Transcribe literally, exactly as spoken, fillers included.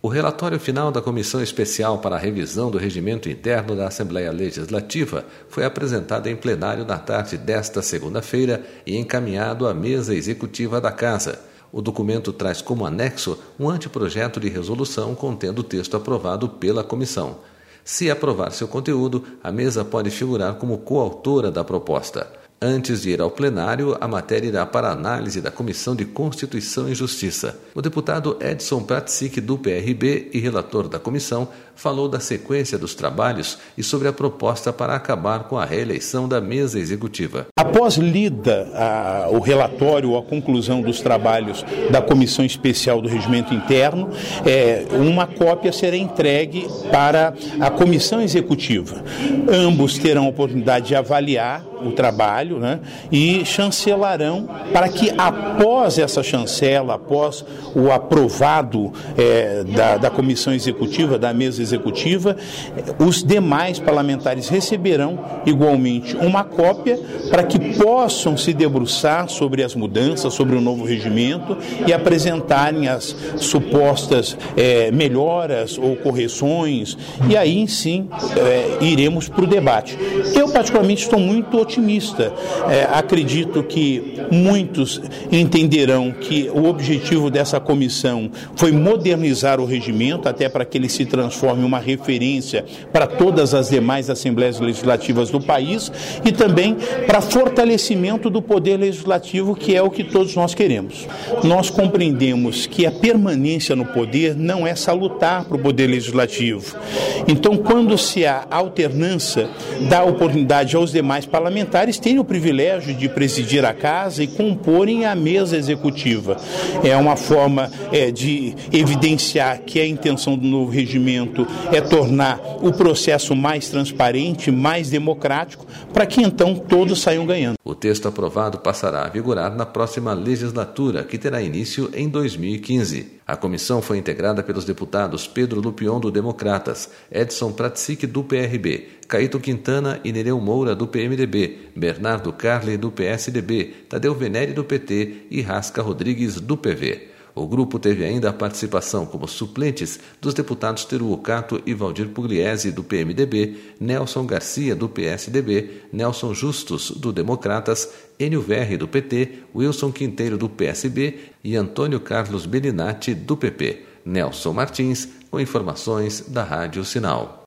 O relatório final da Comissão Especial para a Revisão do Regimento Interno da Assembleia Legislativa foi apresentado em plenário na tarde desta segunda-feira e encaminhado à mesa executiva da Casa. O documento traz como anexo um anteprojeto de resolução contendo o texto aprovado pela comissão. Se aprovar seu conteúdo, a mesa pode figurar como coautora da proposta. Antes de ir ao plenário, a matéria irá para análise da Comissão de Constituição e Justiça. O deputado Edson Pratsic, do P R B e relator da comissão, falou da sequência dos trabalhos e sobre a proposta para acabar com a reeleição da mesa executiva. Após lida a, o relatório ou a conclusão dos trabalhos da Comissão Especial do Regimento Interno, é, uma cópia será entregue para a Comissão Executiva. Ambos terão a oportunidade de avaliar o trabalho, né, e chancelarão para que após essa chancela, após o aprovado é, da, da Comissão Executiva, da mesa executiva, os demais parlamentares receberão igualmente uma cópia para que possam se debruçar sobre as mudanças, sobre o novo regimento e apresentarem as supostas é, melhoras ou correções, e aí sim é, iremos para o debate. Eu particularmente estou muito otimista. É, acredito que muitos entenderão que o objetivo dessa comissão foi modernizar o regimento, até para que ele se transforme em uma referência para todas as demais assembleias legislativas do país e também para fortalecimento do poder legislativo, que é o que todos nós queremos. Nós compreendemos que a permanência no poder não é salutar para o poder legislativo. Então, quando se há alternância, dá oportunidade aos demais parlamentares terem o privilégio de presidir a casa e comporem a mesa executiva. É uma forma é, de evidenciar que a intenção do novo regimento é tornar o processo mais transparente, mais democrático, para que então todos saiam ganhando. O texto aprovado passará a vigorar na próxima legislatura, que terá início em dois mil e quinze. A comissão foi integrada pelos deputados Pedro Lupion, do Democratas, Edson Pratsic, do P R B, Caíto Quintana e Nereu Moura, do P M D B, Bernardo Carli, do P S D B, Tadeu Venere, do P T e Rasca Rodrigues, do P V. O grupo teve ainda a participação como suplentes dos deputados Teruo Cato e Valdir Pugliese, do P M D B, Nelson Garcia, do P S D B, Nelson Justus, do Democratas, Enio Verri, do P T, Wilson Quinteiro, do P S B e Antônio Carlos Bellinati, do P P. Nelson Martins, com informações da Rádio Sinal.